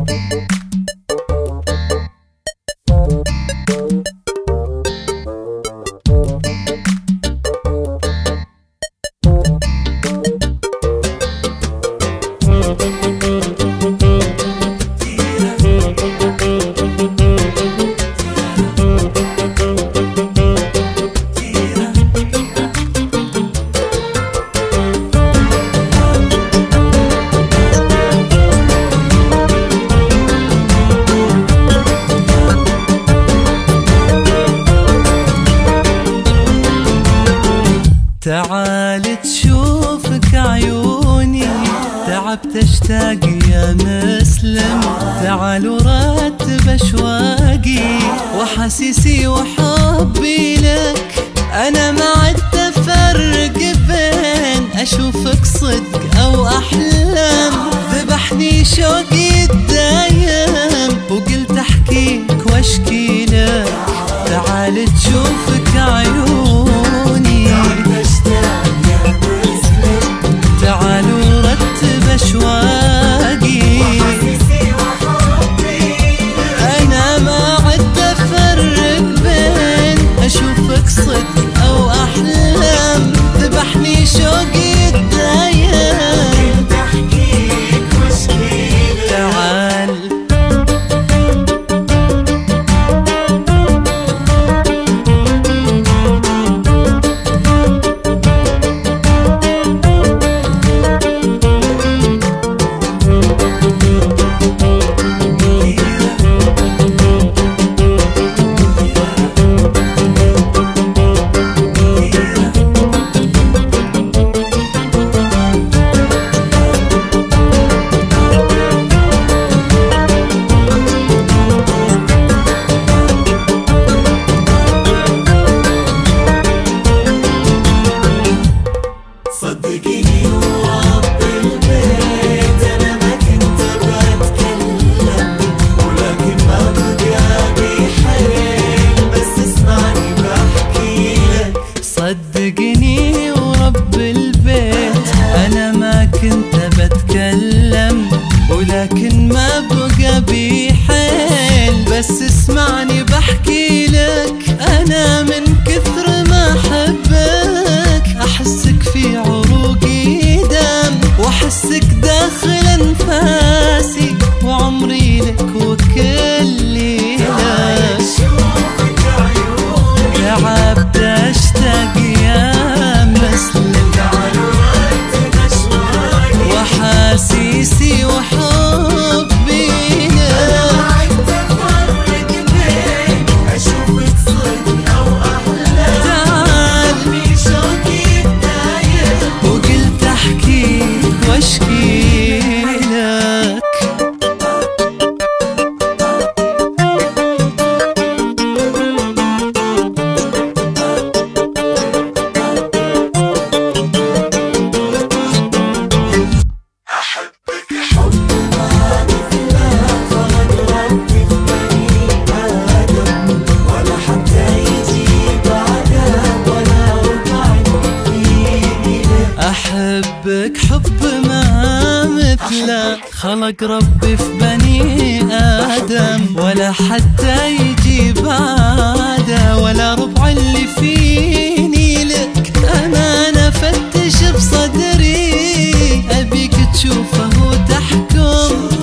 تعال تشوفك عيوني، تعبت اشتاق يا مسلم. تعال ورتب اشواقي وحسيسي وحبي لك. انا ما عدت افرق بين اشوفك صدق او احلام. ذبحني شوقي الدايم وقلت احكيك واشكي لك. تعال تشوفك عيوني، تعال ورتب اشواقي. انا ما عدت افرق بين اشوفك صدق او احلام. ذبحني شوقي الدايم تحكيك واشكيلك. تعال صدقيني ورب البيت أنا ما كنت بتكلم، ولكن ما بقى بي حيل بس اسمعني بحكيلك. صدقني ورب البيت أنا ما كنت بتكلم، ولكن ما بقى بي حيل بس اسمعني بحكيلك. أنا من كثر ما أحبك أحسك في عروقي دم، وأحسك داخل أنفاسي وعمري لك وكلي لك. تعبت أشتاق يا مسلم، وحاسيسي وحبي لك. وقلت احكيك واشكي لك. أحبك حب ما مثله خلق ربي في بني آدم، ولا حتى يجي بعده ولا ربع فيني لك. احبك حب ما مثله خلق ربي في بني آدم، ولا حتى يجي بعده ولا ربع اللي فيني لك. أنا فتش بصدري أبيك تشوفه وتحكم.